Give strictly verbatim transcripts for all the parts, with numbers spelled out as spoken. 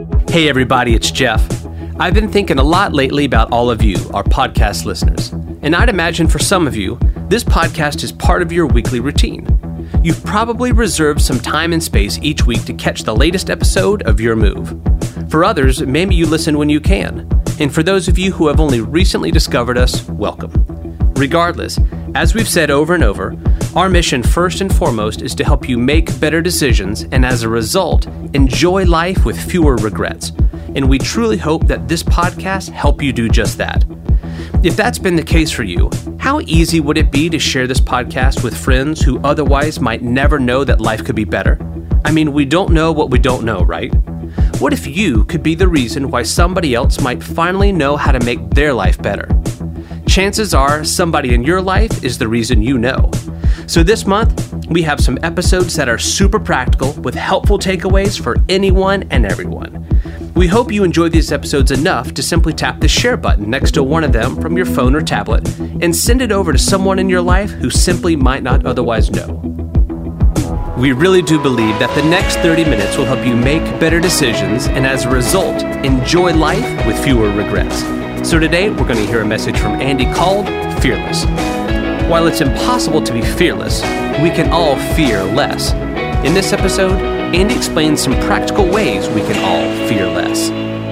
Hey everybody, it's Jeff. I've been thinking a lot lately about all of you, our podcast listeners. And I'd imagine for some of you, this podcast is part of your weekly routine. You've probably reserved some time and space each week to catch the latest episode of Your Move. For others, maybe you listen when you can. And for those of you who have only recently discovered us, welcome. Regardless, as we've said over and over, our mission first and foremost is to help you make better decisions and as a result, enjoy life with fewer regrets. And we truly hope that this podcast help you do just that. If that's been the case for you, how easy would it be to share this podcast with friends who otherwise might never know that life could be better? I mean, we don't know what we don't know, right? What if you could be the reason why somebody else might finally know how to make their life better? Chances are somebody in your life is the reason you know. So this month, we have some episodes that are super practical with helpful takeaways for anyone and everyone. We hope you enjoy these episodes enough to simply tap the share button next to one of them from your phone or tablet and send it over to someone in your life who simply might not otherwise know. We really do believe that the next thirty minutes will help you make better decisions and as a result, enjoy life with fewer regrets. So today, we're going to hear a message from Andy called Fearless. While it's impossible to be fearless, we can all fear less. In this episode, Andy explains some practical ways we can all fear less.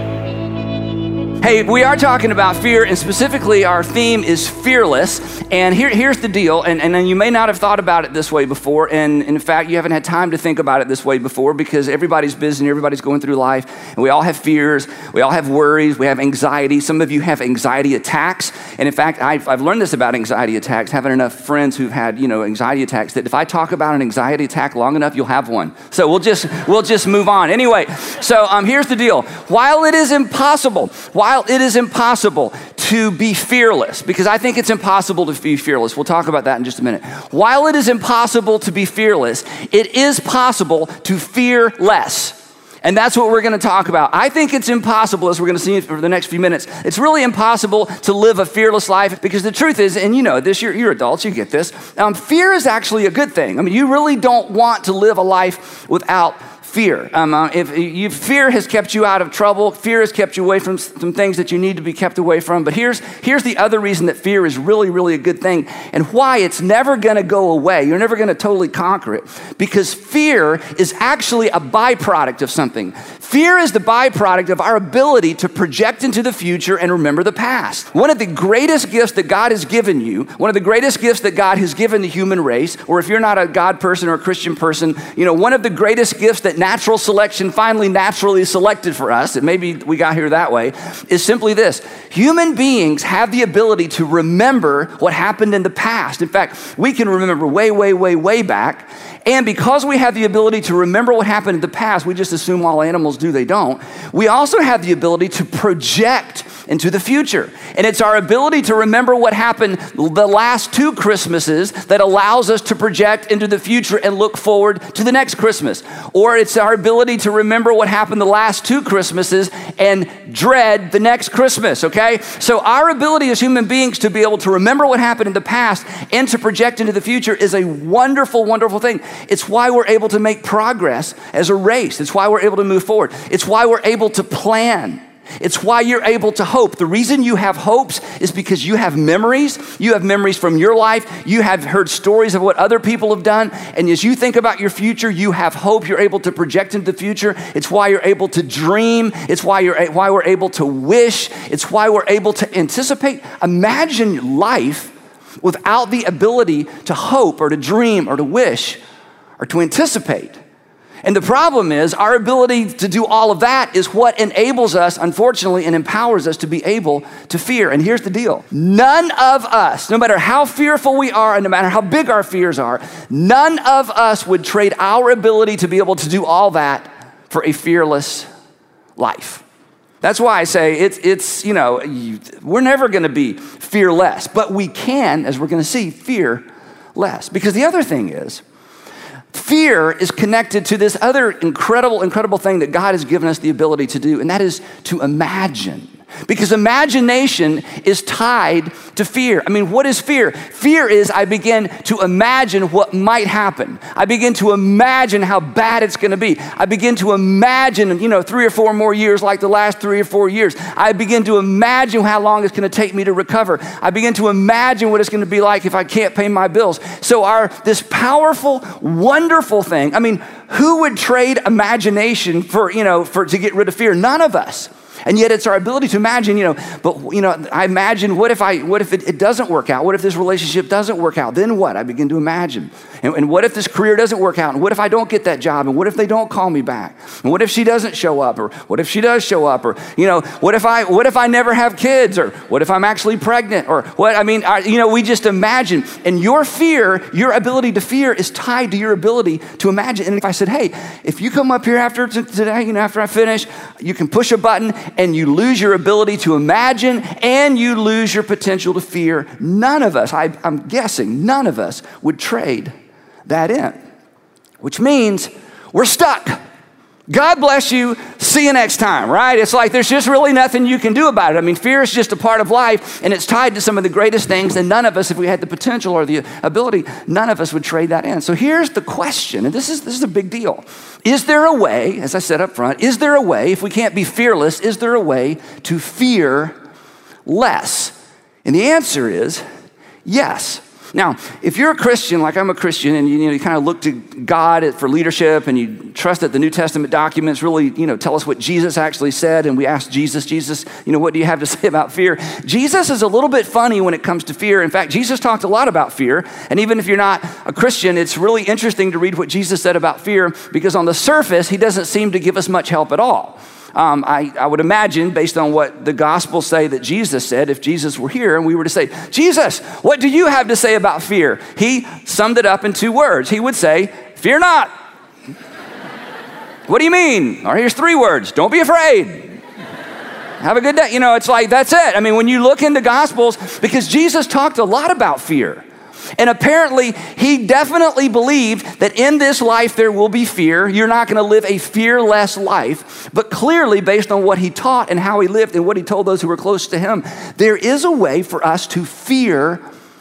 Hey, we are talking about fear, and specifically our theme is fearless. And here, here's the deal, and, and you may not have thought about it this way before, and in fact, you haven't had time to think about it this way before because everybody's busy and everybody's going through life, and we all have fears, we all have worries, we have anxiety. Some of you have anxiety attacks, and in fact, I've, I've learned this about anxiety attacks, having enough friends who've had, you know, anxiety attacks, that if I talk about an anxiety attack long enough, you'll have one. So we'll just, we'll just move on. Anyway, so um, here's the deal. While it is impossible, while it is impossible to be fearless, because I think it's impossible to be fearless. We'll talk about that in just a minute. While it is impossible to be fearless, it is possible to fear less. And that's what we're going to talk about. I think it's impossible, as we're going to see for the next few minutes, it's really impossible to live a fearless life because the truth is, and you know this, you're, you're adults, you get this, um, fear is actually a good thing. I mean, you really don't want to live a life without fear. Um, uh, if you, fear has kept you out of trouble, fear has kept you away from some things that you need to be kept away from. But here's, here's the other reason that fear is really, really a good thing and why it's never going to go away. You're never going to totally conquer it because fear is actually a byproduct of something. Fear is the byproduct of our ability to project into the future and remember the past. One of the greatest gifts that God has given you, one of the greatest gifts that God has given the human race, or if you're not a God person or a Christian person, you know, one of the greatest gifts that natural selection finally naturally selected for us, and maybe we got here that way, is simply this. Human beings have the ability to remember what happened in the past. In fact, we can remember way, way, way, way back. And because we have the ability to remember what happened in the past, we just assume all animals do, they don't. We also have the ability to project into the future. And it's our ability to remember what happened the last two Christmases that allows us to project into the future and look forward to the next Christmas. Or it's our ability to remember what happened the last two Christmases and dread the next Christmas, okay? So our ability as human beings to be able to remember what happened in the past and to project into the future is a wonderful, wonderful thing. It's why we're able to make progress as a race. It's why we're able to move forward. It's why we're able to plan. It's why you're able to hope. The reason you have hopes is because you have memories. You have memories from your life. You have heard stories of what other people have done. And as you think about your future, you have hope. You're able to project into the future. It's why you're able to dream. It's why you're why we're able to wish. It's why we're able to anticipate. Imagine life without the ability to hope or to dream or to wish or to anticipate. And the problem is our ability to do all of that is what enables us, unfortunately, and empowers us to be able to fear. And here's the deal. None of us, no matter how fearful we are and no matter how big our fears are, none of us would trade our ability to be able to do all that for a fearless life. That's why I say it's, it's you know, you, we're never going to be fearless, but we can, as we're going to see, fear less. Because the other thing is, fear is connected to this other incredible, incredible thing that God has given us the ability to do, and that is to imagine. Because imagination is tied to fear. I mean, what is fear? Fear is I begin to imagine what might happen. I begin to imagine how bad it's going to be. I begin to imagine, you know, three or four more years like the last three or four years. I begin to imagine how long it's going to take me to recover. I begin to imagine what it's going to be like if I can't pay my bills. So our this powerful, wonderful thing, I mean, who would trade imagination for, you know, for to get rid of fear? None of us. And yet it's our ability to imagine, you know, but, you know, I imagine what if I, what if it, it doesn't work out? What if this relationship doesn't work out? Then what? I begin to imagine. And, and what if this career doesn't work out? And what if I don't get that job? And what if they don't call me back? And what if she doesn't show up? Or what if she does show up? Or, you know, what if I, what if I never have kids? Or what if I'm actually pregnant? Or what, I mean, I, you know, we just imagine. And your fear, your ability to fear is tied to your ability to imagine. And if I said, hey, if you come up here after t- today, you know, after I finish, you can push a button and you lose your ability to imagine and you lose your potential to fear. None of us, I, I'm guessing, none of us would trade that in, which means we're stuck. God bless you. See you next time, right? It's like there's just really nothing you can do about it. I mean, fear is just a part of life, and it's tied to some of the greatest things, and none of us, if we had the potential or the ability, none of us would trade that in. So here's the question, and this is this is a big deal. Is there a way, as I said up front, is there a way, if we can't be fearless, is there a way to fear less? And the answer is yes. Now, if you're a Christian, like I'm a Christian, and you, you know, you kind of look to God for leadership, and you trust that the New Testament documents really, you know, tell us what Jesus actually said, and we ask Jesus, Jesus, you know, what do you have to say about fear? Jesus is a little bit funny when it comes to fear. In fact, Jesus talked a lot about fear, and even if you're not a Christian, it's really interesting to read what Jesus said about fear, because on the surface, he doesn't seem to give us much help at all. Um, I, I would imagine, based on what the Gospels say that Jesus said, if Jesus were here and we were to say, Jesus, what do you have to say about fear? He summed it up in two words. He would say, fear not. What do you mean? Or here's three words. Don't be afraid. Have a good day. You know, it's like, that's it. I mean, when you look in the Gospels, because Jesus talked a lot about fear. And apparently, he definitely believed that in this life there will be fear. You're not going to live a fearless life. But clearly, based on what he taught and how he lived and what he told those who were close to him, there is a way for us to fear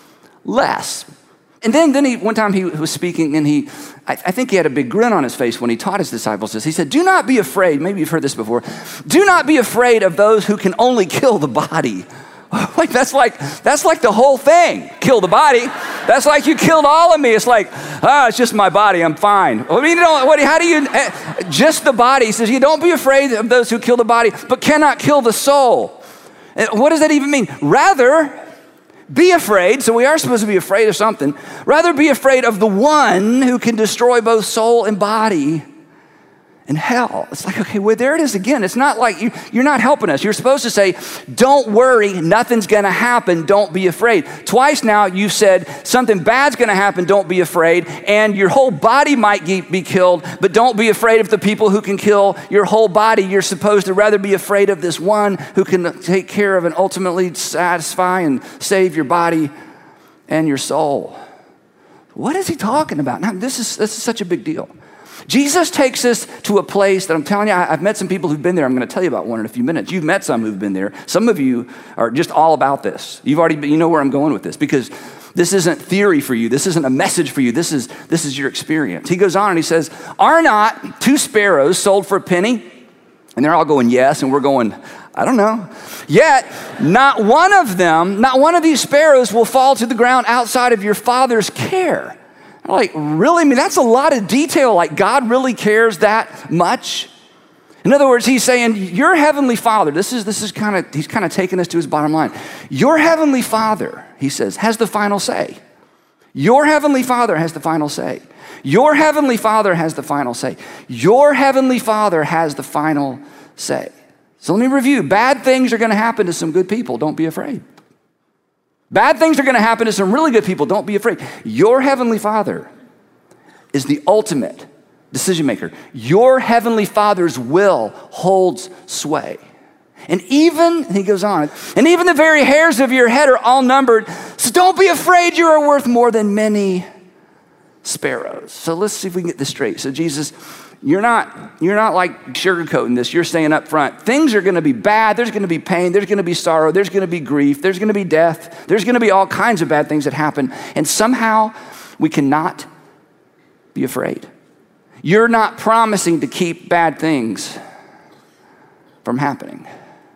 less. And then, then he, one time he was speaking, and he, I, I think he had a big grin on his face when he taught his disciples this. He said, do not be afraid. Maybe you've heard this before. Do not be afraid of those who can only kill the body. Like that's like that's like the whole thing. Kill the body. That's like you killed all of me. It's like, ah, oh, it's just my body. I'm fine. I mean, you know, what? How do you? Uh, just the body. He says, you don't be afraid of those who kill the body, but cannot kill the soul. And what does that even mean? Rather, be afraid. So we are supposed to be afraid of something. Rather, be afraid of the one who can destroy both soul and body in hell. It's like, okay, well, there it is again. It's not like you, you're not helping us. You're supposed to say, don't worry, nothing's going to happen, don't be afraid. Twice now you've said something bad's going to happen, don't be afraid, and your whole body might be killed, but don't be afraid of the people who can kill your whole body. You're supposed to rather be afraid of this one who can take care of and ultimately satisfy and save your body and your soul. What is he talking about? Now, this is, this is such a big deal. Jesus takes us to a place that I'm telling you, I've met some people who've been there. I'm going to tell you about one in a few minutes. You've met some who've been there. Some of you are just all about this. You've already been, you know where I'm going with this, because this isn't theory for you. This isn't a message for you. This is, this is your experience. He goes on and he says, are not two sparrows sold for a penny? And they're all going, yes. And we're going, I don't know. Yet, not one of them, not one of these sparrows will fall to the ground outside of your Father's care. Like, really? I mean, that's a lot of detail. Like, God really cares that much? In other words, he's saying, your heavenly Father, this is this is kind of, he's kind of taking us to his bottom line. Your heavenly Father, he says, has the final say. Your heavenly Father has the final say. Your heavenly Father has the final say. Your heavenly Father has the final say. So let me review. Bad things are going to happen to some good people. Don't be afraid. Bad things are going to happen to some really good people. Don't be afraid. Your heavenly Father is the ultimate decision maker. Your heavenly Father's will holds sway. And even, he goes on, and even the very hairs of your head are all numbered. So don't be afraid, you are worth more than many sparrows. So let's see if we can get this straight. So Jesus You're not, you're not like sugarcoating this. You're saying up front, things are going to be bad. There's going to be pain. There's going to be sorrow. There's going to be grief. There's going to be death. There's going to be all kinds of bad things that happen. And somehow we cannot be afraid. You're not promising to keep bad things from happening.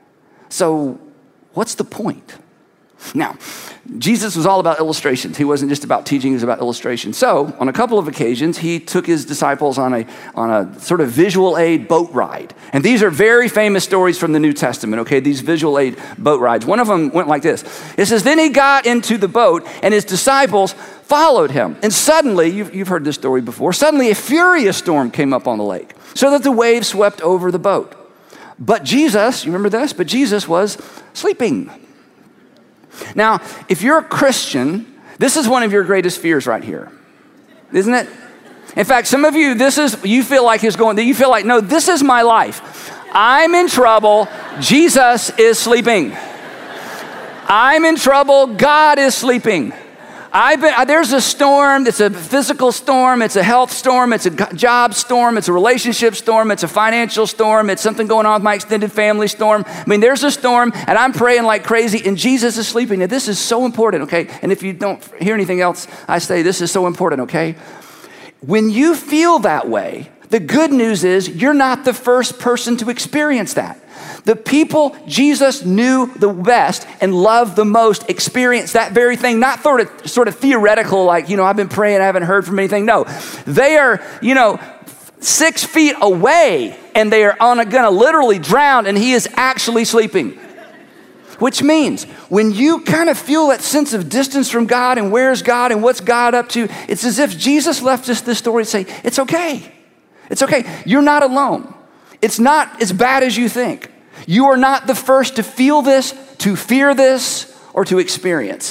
So what's the point? Now, Jesus was all about illustrations. He wasn't just about teaching, he was about illustration. So, on a couple of occasions, he took his disciples on a, on a sort of visual aid boat ride. And these are very famous stories from the New Testament, okay, these visual aid boat rides. One of them went like this. It says, then he got into the boat and his disciples followed him. And suddenly, you've, you've heard this story before, suddenly a furious storm came up on the lake so that the waves swept over the boat. But Jesus, you remember this? But Jesus was sleeping. Now, if you're a Christian, this is one of your greatest fears right here, isn't it? In fact, some of you, this is, you feel like is going, you feel like, no, this is my life. I'm in trouble. Jesus is sleeping. I'm in trouble. God is sleeping. I've been, there's a storm. It's a physical storm. It's a health storm. It's a job storm. It's a relationship storm. It's a financial storm. It's something going on with my extended family storm. I mean, there's a storm, and I'm praying like crazy, and Jesus is sleeping. And this is so important, okay? And if you don't hear anything else I say, this is so important, okay? When you feel that way, the good news is you're not the first person to experience that. The people Jesus knew the best and loved the most experienced that very thing, not sort of, sort of theoretical, like, you know, I've been praying, I haven't heard from anything. No, they are, you know, six feet away and they are on a, gonna literally drown and he is actually sleeping. Which means when you kind of feel that sense of distance from God and where's God and what's God up to, it's as if Jesus left us this story to say, it's okay. It's okay. You're not alone. It's not as bad as you think. You are not the first to feel this, to fear this, or to experience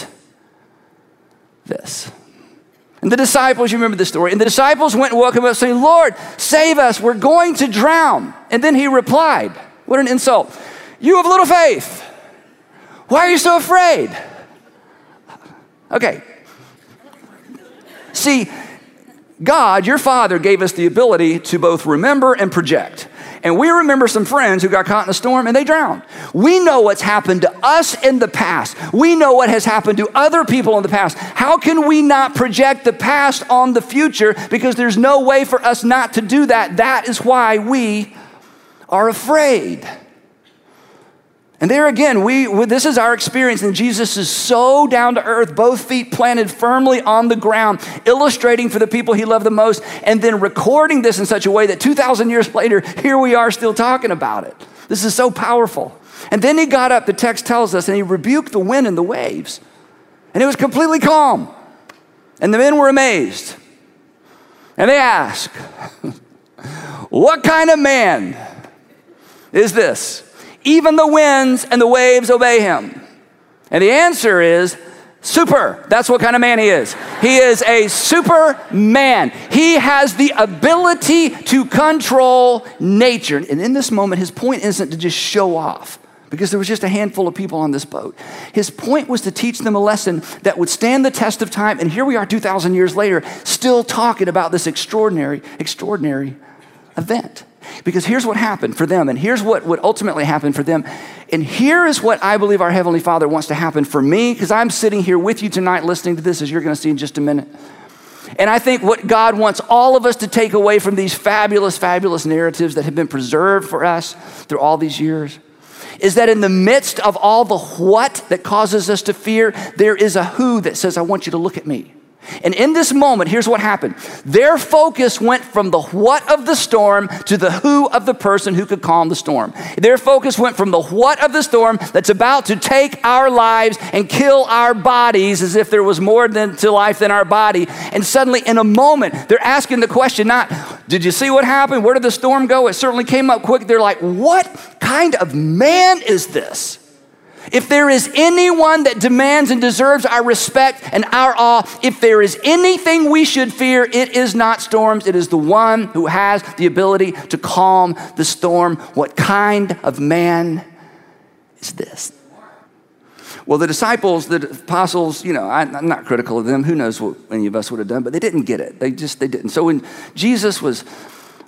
this. And the disciples, you remember the story, and the disciples went and woke him up saying, Lord, save us, we're going to drown. And then he replied, what an insult. You have little faith. Why are you so afraid? Okay. See, God, your Father, gave us the ability to both remember and project. And we remember some friends who got caught in a storm and they drowned. We know what's happened to us in the past. We know what has happened to other people in the past. How can we not project the past on the future? Because there's no way for us not to do that. That is why we are afraid. And there again, we this is our experience, and Jesus is so down to earth, both feet planted firmly on the ground, illustrating for the people he loved the most, and then recording this in such a way that two thousand years later, here we are still talking about it. This is so powerful. And then he got up, the text tells us, and he rebuked the wind and the waves, and it was completely calm. And the men were amazed. And they asked, what kind of man is this? Even the winds and the waves obey him. And the answer is super. That's what kind of man he is. He is a superman. He has the ability to control nature. And in this moment, his point isn't to just show off, because there was just a handful of people on this boat. His point was to teach them a lesson that would stand the test of time. And here we are two thousand years later, still talking about this extraordinary, extraordinary event. Because here's what happened for them, and here's what would ultimately happen for them. And here is what I believe our Heavenly Father wants to happen for me, because I'm sitting here with you tonight listening to this, as you're going to see in just a minute. And I think what God wants all of us to take away from these fabulous, fabulous narratives that have been preserved for us through all these years is that in the midst of all the what that causes us to fear, there is a who that says, I want you to look at me. And in this moment, here's what happened. Their focus went from the what of the storm to the who of the person who could calm the storm. Their focus went from the what of the storm that's about to take our lives and kill our bodies, as if there was more than to life than our body. And suddenly, in a moment, they're asking the question, not, did you see what happened? Where did the storm go? It certainly came up quick. They're like, what kind of man is this? If there is anyone that demands and deserves our respect and our awe, if there is anything we should fear, it is not storms. It is the one who has the ability to calm the storm. What kind of man is this? Well, the disciples, the apostles, you know, I, I'm not critical of them. Who knows what any of us would have done, but they didn't get it. They just, they didn't. So when Jesus was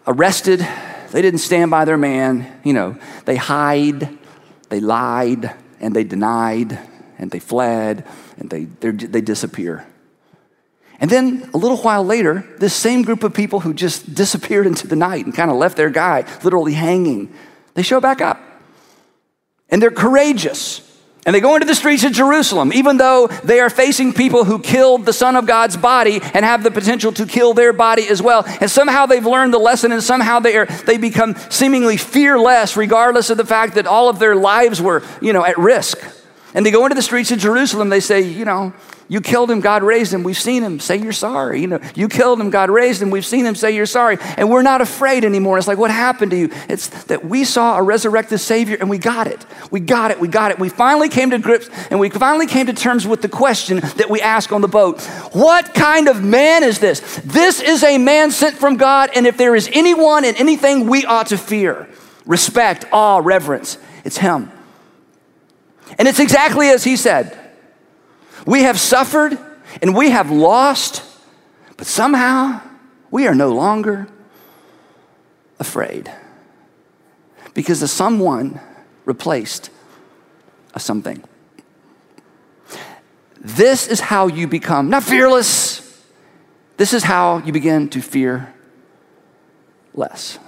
arrested. They didn't stand by their man. You know, they hide, they lied, and they denied, and they fled, and they they disappear. And then a little while later, this same group of people who just disappeared into the night and kind of left their guy literally hanging, they show back up. And they're courageous. And they go into the streets of Jerusalem, even though they are facing people who killed the Son of God's body and have the potential to kill their body as well. And somehow they've learned the lesson, and somehow they are they become seemingly fearless, regardless of the fact that all of their lives were, you know, at risk. And they go into the streets of Jerusalem. They say, you know, you killed him, God raised him. We've seen him. Say you're sorry. You know, you killed him, God raised him. We've seen him. Say you're sorry. And we're not afraid anymore. It's like, what happened to you? It's that we saw a resurrected Savior and we got it. We got it. We got it. We finally came to grips and we finally came to terms with the question that we ask on the boat. What kind of man is this? This is a man sent from God. And if there is anyone and anything we ought to fear, respect, awe, reverence, it's him. And it's exactly as he said. We have suffered and we have lost, but somehow we are no longer afraid because the someone replaced a something. This is how you become not fearless. This is how you begin to fear less.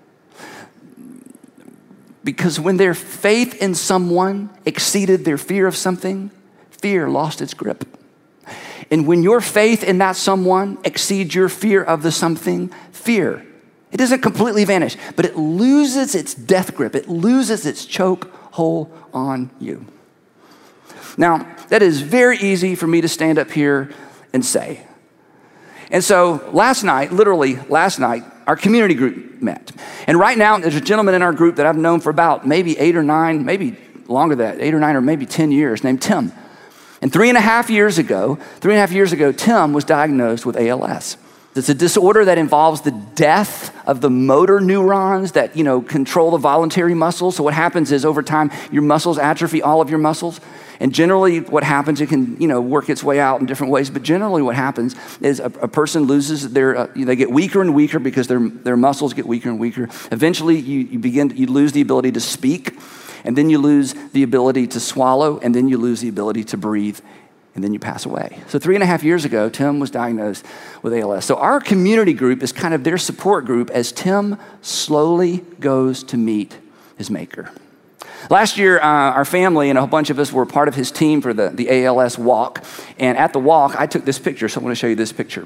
Because when their faith in someone exceeded their fear of something, fear lost its grip. And when your faith in that someone exceeds your fear of the something, fear, it doesn't completely vanish, but it loses its death grip. It loses its choke hold on you. Now, that is very easy for me to stand up here and say. And so last night, literally last night, our community group met. And right now, there's a gentleman in our group that I've known for about maybe eight or nine, maybe longer than that, eight or nine or maybe ten years, named Tim. And three and a half years ago, three and a half years ago, Tim was diagnosed with A L S. It's a disorder that involves the death of the motor neurons that, you know, control the voluntary muscles. So what happens is over time, your muscles atrophy, all of your muscles. And generally what happens, it can, you know, work its way out in different ways. But generally what happens is a, a person loses their, uh, they get weaker and weaker because their, their muscles get weaker and weaker. Eventually you, you begin, to, you lose the ability to speak. And then you lose the ability to swallow, and then you lose the ability to breathe, and then you pass away. So three and a half years ago, Tim was diagnosed with A L S. So our community group is kind of their support group as Tim slowly goes to meet his maker. Last year, uh, our family and a whole bunch of us were part of his team for the, the A L S walk. And at the walk, I took this picture, so I want to show you this picture.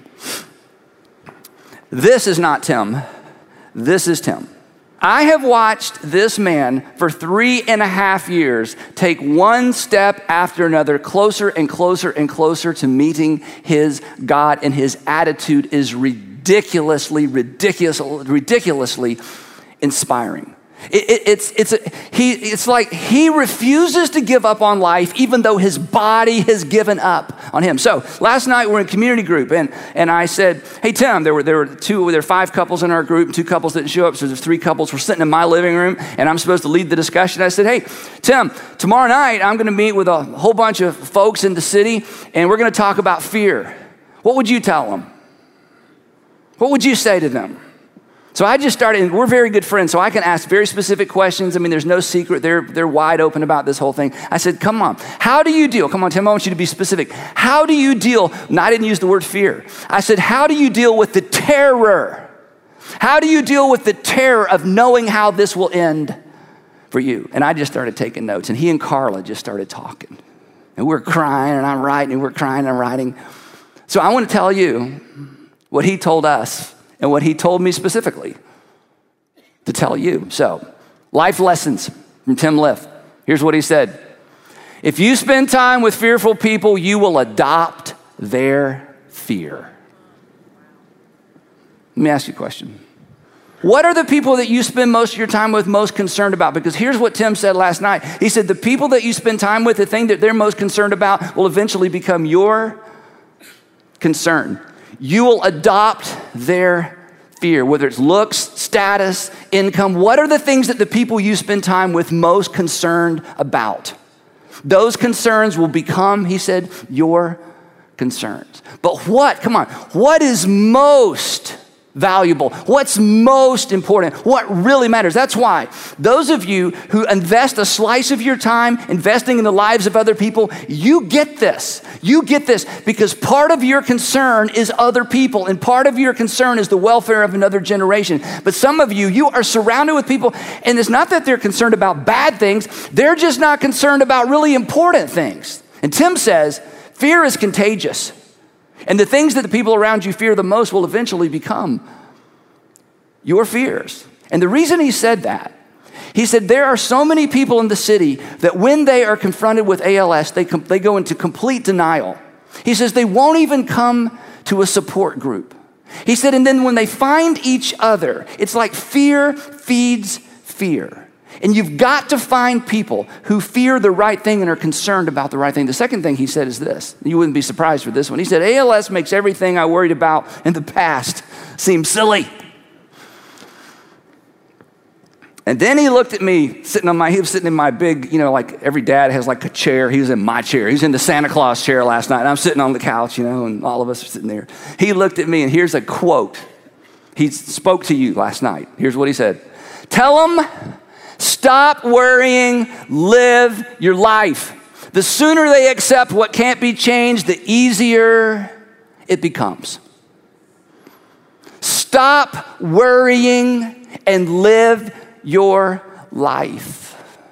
This is not Tim. This is Tim. I have watched this man for three and a half years take one step after another closer and closer and closer to meeting his God, and his attitude is ridiculously, ridiculous, ridiculously inspiring. It, it, it's, it's, a, he, it's like he refuses to give up on life even though his body has given up on him. So last night we're in community group and, and I said, hey, Tim, there were, there were two, there were five couples in our group and two couples didn't show up. So there's three couples were sitting in my living room and I'm supposed to lead the discussion. I said, hey, Tim, tomorrow night I'm going to meet with a whole bunch of folks in the city and we're going to talk about fear. What would you tell them? What would you say to them? So I just started, and we're very good friends, so I can ask very specific questions. I mean, there's no secret. They're, they're wide open about this whole thing. I said, come on, how do you deal? Come on, Tim, I want you to be specific. How do you deal? And I didn't use the word fear. I said, how do you deal with the terror? How do you deal with the terror of knowing how this will end for you? And I just started taking notes, and he and Carla just started talking. And we're crying, and I'm writing, and we're crying, and I'm writing. So I want to tell you what he told us and what he told me specifically to tell you. So, life lessons from Tim Liff. Here's what he said. If you spend time with fearful people, you will adopt their fear. Let me ask you a question. What are the people that you spend most of your time with most concerned about? Because here's what Tim said last night. He said the people that you spend time with, the thing that they're most concerned about will eventually become your concern. You will adopt their fear, whether it's looks, status, income. What are the things that the people you spend time with most concerned about? Those concerns will become, he said, your concerns. But what, come on, what is most valuable, what's most important, what really matters. That's why those of you who invest a slice of your time investing in the lives of other people, you get this. You get this because part of your concern is other people and part of your concern is the welfare of another generation. But some of you, you are surrounded with people, and it's not that they're concerned about bad things, they're just not concerned about really important things. And Tim says, fear is contagious. And the things that the people around you fear the most will eventually become your fears. And the reason he said that, he said there are so many people in the city that when they are confronted with A L S, they, com- they go into complete denial. He says they won't even come to a support group. He said, and then when they find each other, it's like fear feeds fear. And you've got to find people who fear the right thing and are concerned about the right thing. The second thing he said is this. You wouldn't be surprised for this one. He said, A L S makes everything I worried about in the past seem silly. And then he looked at me sitting on my, he was sitting in my big, you know, like every dad has like a chair. He was in my chair. He was in the Santa Claus chair last night. And I'm sitting on the couch, you know, and all of us are sitting there. He looked at me and here's a quote. He spoke to you last night. Here's what he said. Tell them, stop worrying, live your life. The sooner they accept what can't be changed, the easier it becomes. Stop worrying and live your life.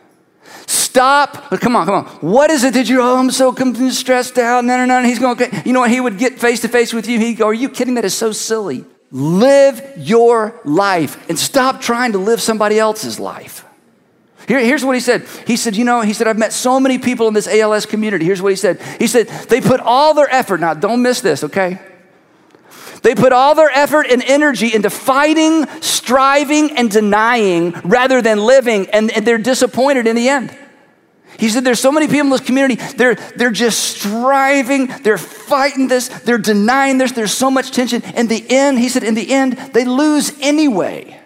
Stop. Come on, come on. What is it that you're, oh, I'm so stressed out. No, no, no. And he's going, okay. You know what? He would get face to face with you. He'd go, are you kidding? That is so silly. Live your life and stop trying to live somebody else's life. Here, here's what he said. He said, you know, he said, I've met so many people in this A L S community. Here's what he said. He said, they put all their effort. Now, don't miss this, okay? They put all their effort and energy into fighting, striving, and denying rather than living, and, and they're disappointed in the end. He said, there's so many people in this community, they're, they're just striving, they're fighting this, they're denying this, there's so much tension. In the end, he said, in the end, they lose anyway.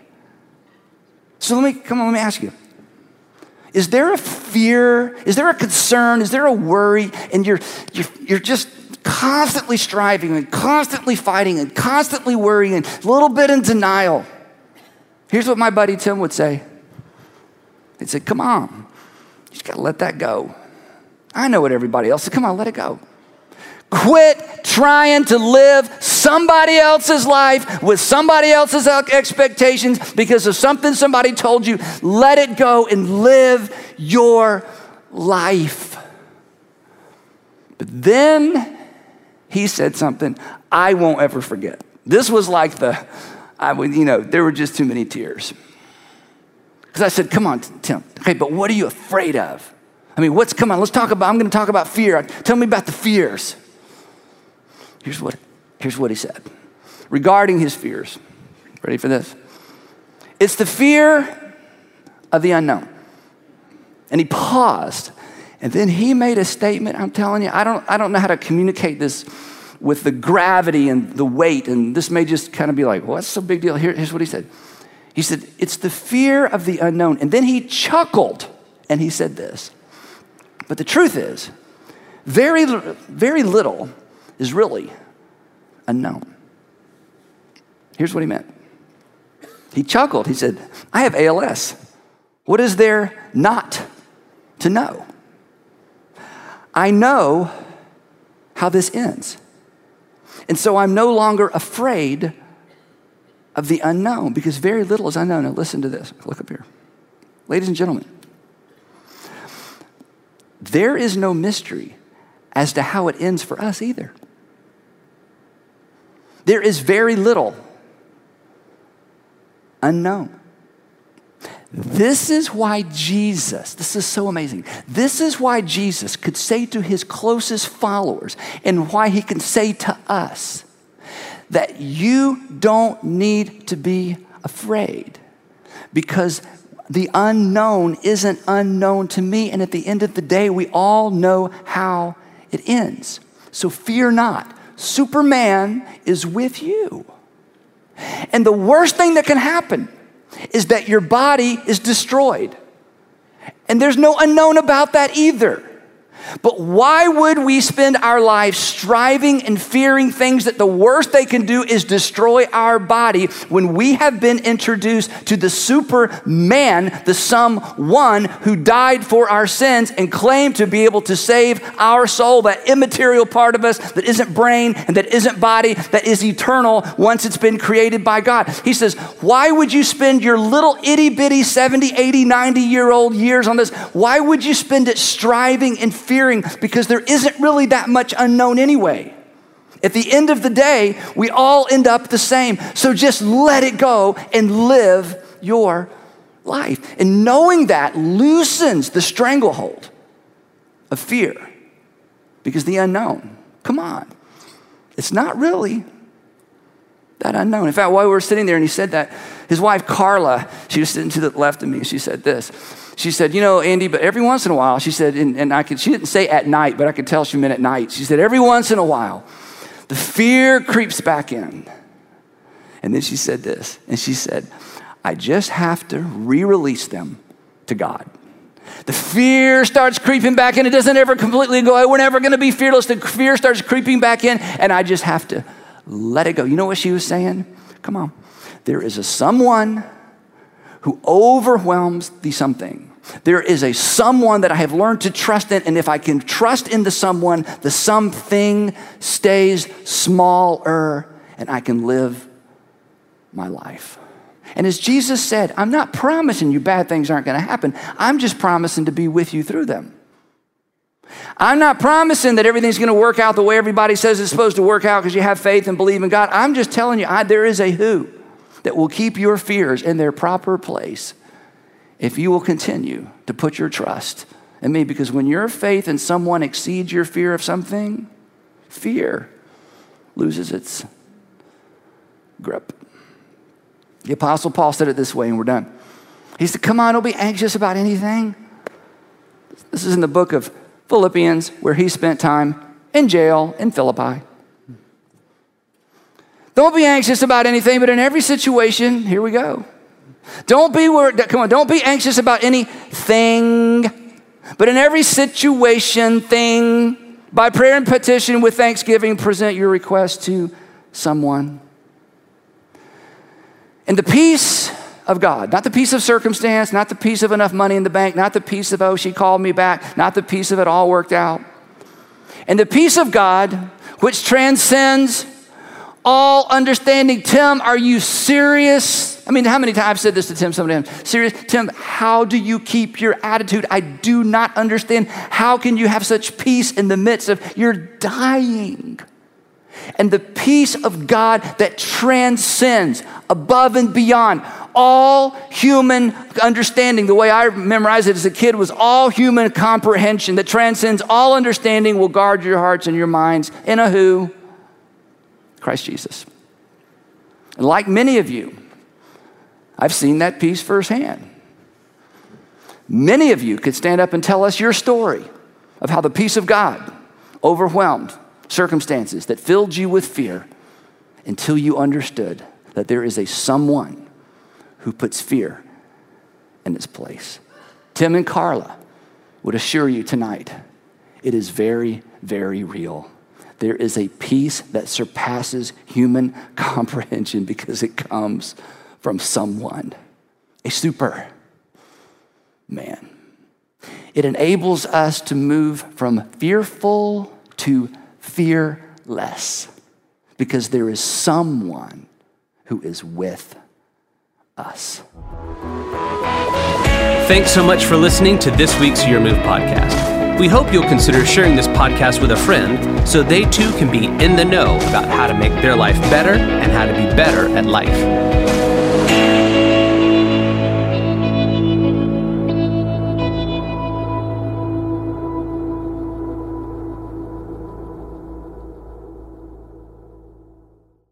So let me, come on, let me ask you. Is there a fear? Is there a concern? Is there a worry? And you're, you're, you're just constantly striving and constantly fighting and constantly worrying and a little bit in denial. Here's what my buddy Tim would say. He'd say, come on, you just gotta let that go. I know what everybody else said. Come on, let it go. Quit trying to live somebody else's life with somebody else's expectations because of something somebody told you. Let it go and live your life. But then he said something I won't ever forget. This was like the, I would, you know, there were just too many tears. Because I said, come on, Tim. Okay, but what are you afraid of? I mean, what's, come on, let's talk about, I'm going to talk about fear. Tell me about the fears. Here's what, here's what he said regarding his fears. Ready for this? It's the fear of the unknown. And he paused, and then he made a statement. I'm telling you, I don't, I don't know how to communicate this with the gravity and the weight, and this may just kind of be like, well, what's the big deal? Here, here's what he said. He said, it's the fear of the unknown. And then he chuckled, and he said this. But the truth is, very, very little is really unknown. Here's what he meant. He chuckled. He said, I have A L S. What is there not to know? I know how this ends. And so I'm no longer afraid of the unknown because very little is unknown. Now listen to this. Look up here. Ladies and gentlemen, there is no mystery as to how it ends for us either. There is very little unknown. This is why Jesus, this is so amazing. This is why Jesus could say to his closest followers and why he can say to us that you don't need to be afraid because the unknown isn't unknown to me. And at the end of the day, we all know how it ends. So fear not. Superman is with you. And the worst thing that can happen is that your body is destroyed. And there's no unknown about that either. But why would we spend our lives striving and fearing things that the worst they can do is destroy our body when we have been introduced to the Superman, the someone who died for our sins and claimed to be able to save our soul, that immaterial part of us that isn't brain and that isn't body, that is eternal once it's been created by God. He says, why would you spend your little itty bitty seventy, eighty, ninety year old years on this? Why would you spend it striving and fearing? Because there isn't really that much unknown anyway. At the end of the day, we all end up the same. So just let it go and live your life. And knowing that loosens the stranglehold of fear. Because the unknown, come on, it's not really that unknown. In fact, while we were sitting there and he said that, his wife, Carla, she was sitting to the left of me, she said this. She said, you know, Andy, but every once in a while, she said, and, and I could, she didn't say at night, but I could tell she meant at night. She said, every once in a while, the fear creeps back in. And then she said this, and she said, I just have to re-release them to God. The fear starts creeping back in. It doesn't ever completely go away. We're never going to be fearless. The fear starts creeping back in, and I just have to let it go. You know what she was saying? Come on. There is a someone who overwhelms the something. There is a someone that I have learned to trust in, and if I can trust in the someone, the something stays smaller, and I can live my life. And as Jesus said, I'm not promising you bad things aren't going to happen. I'm just promising to be with you through them. I'm not promising that everything's going to work out the way everybody says it's supposed to work out because you have faith and believe in God. I'm just telling you, I, there is a who that will keep your fears in their proper place if you will continue to put your trust in me. Because when your faith in someone exceeds your fear of something, fear loses its grip. The Apostle Paul said it this way, and we're done. He said, come on, don't be anxious about anything. This is in the book of Philippians, where he spent time in jail in Philippi. Don't be anxious about anything, but in every situation, here we go. Don't be worried, come on, don't be anxious about anything, but in every situation, thing, by prayer and petition with thanksgiving, present your request to someone. And the peace of God, not the peace of circumstance, not the peace of enough money in the bank, not the peace of, oh, she called me back, not the peace of it all worked out. And the peace of God, which transcends all understanding. Tim, are you serious? I mean, how many times I've said this to Tim, somebody else, serious? Tim, how do you keep your attitude? I do not understand. How can you have such peace in the midst of, you're dying? And the peace of God that transcends above and beyond all human understanding. The way I memorized it as a kid was all human comprehension that transcends all understanding will guard your hearts and your minds in a who? Christ Jesus. And like many of you, I've seen that peace firsthand. Many of you could stand up and tell us your story of how the peace of God overwhelmed circumstances that filled you with fear until you understood that there is a someone who puts fear in its place. Tim and Carla would assure you tonight, it is very, very real. There is a peace that surpasses human comprehension because it comes from someone, a super man. It enables us to move from fearful to fearless because there is someone who is with us. Thanks so much for listening to this week's Your Move podcast. We hope you'll consider sharing this podcast with a friend so they too can be in the know about how to make their life better and how to be better at life.